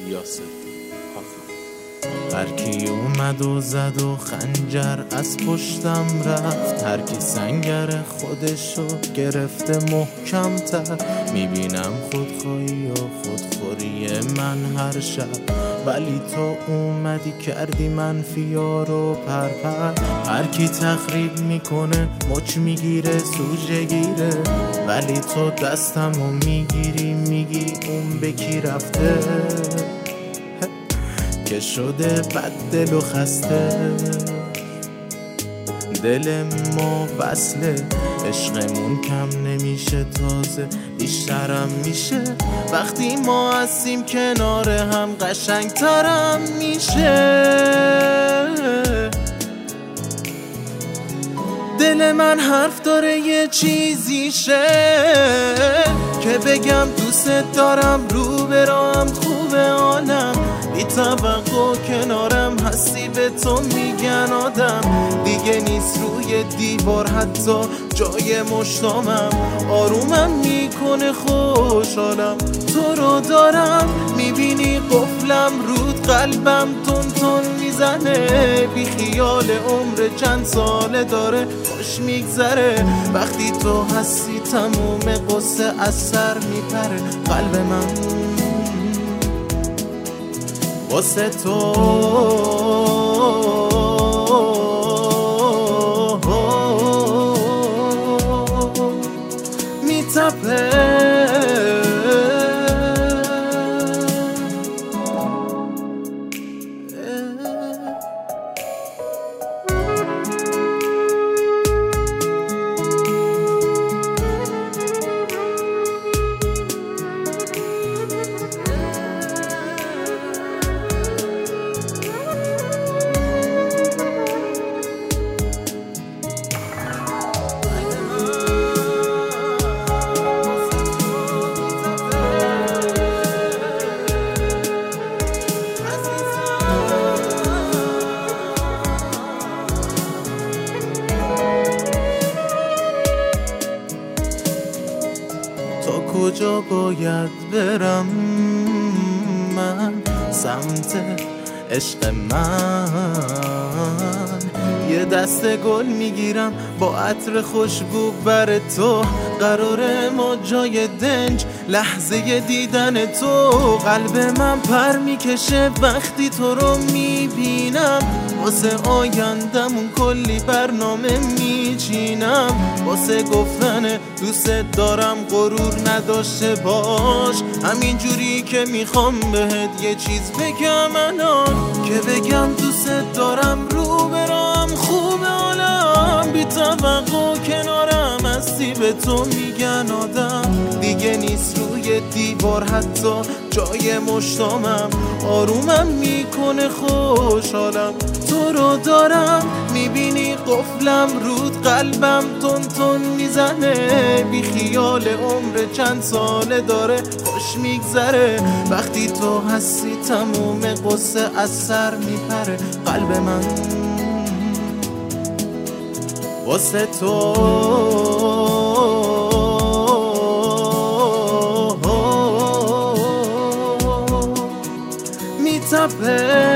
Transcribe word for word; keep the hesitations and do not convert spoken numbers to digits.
یاسر هر کی اومد و زد و خنجر از پشتم رفت، هر کی سنگر خودشو گرفته محکم تر. میبینم خودخواهی و خودخوری من هر شب، ولی تو اومدی کردی منفی‌ها رو پرپر. هر کی تخریب میکنه مچ میگیره سوژه گیره، ولی تو دستمو میگیری میگی اون به کی رفته که شده بد دل و خسته. دل ما وصله، عشقمون کم نمیشه، تازه بیشترم میشه. وقتی ما هستیم کنار هم قشنگترم میشه. دل من حرف داره یه چیزیشه که بگم دوست دارم، رو برام خوبه حالم، بی توقع کنارم هستی به تو میگن آدم. دیگه نیست روی دیوار حتی جای مشتامم، آرومم میکنه خوشحالم تو رو دارم. میبینی قفلم رود قلبم تون تون میزنه، بی خیال عمر چند ساله داره خوش میگذره. وقتی تو هستی تموم قصه از سر میپره، قلب من واسه تو میتپه. کجا باید برم من سمت عشق من؟ یه دست گل میگیرم با عطر خوشبو بر تو، قراره ما جای دنج لحظه دیدن تو. قلب من پر میکشه وقتی تو رو میبینم، واسه آیندمون کلی برنامه میچینم. واسه گفتن دوست دارم غرور نداشته باش، همین جوری که میخوام بهت یه چیز بگم الان، که بگم دوست دارم، رو برام خوبه حالم، بی توقع کنارم هستی به تو میگن آدم. دیگه نیست روی دیوار حتی جای مشتامم، آرومم میکنه خوشحالم تو رو دارم. میبینی قفلم رود قلبم تون تون میزنه، بی خیال عمر چند ساله داره خوش میگذره. وقتی تو هستی تموم قصه از سر میپره، قلب من واسه تو میتپه.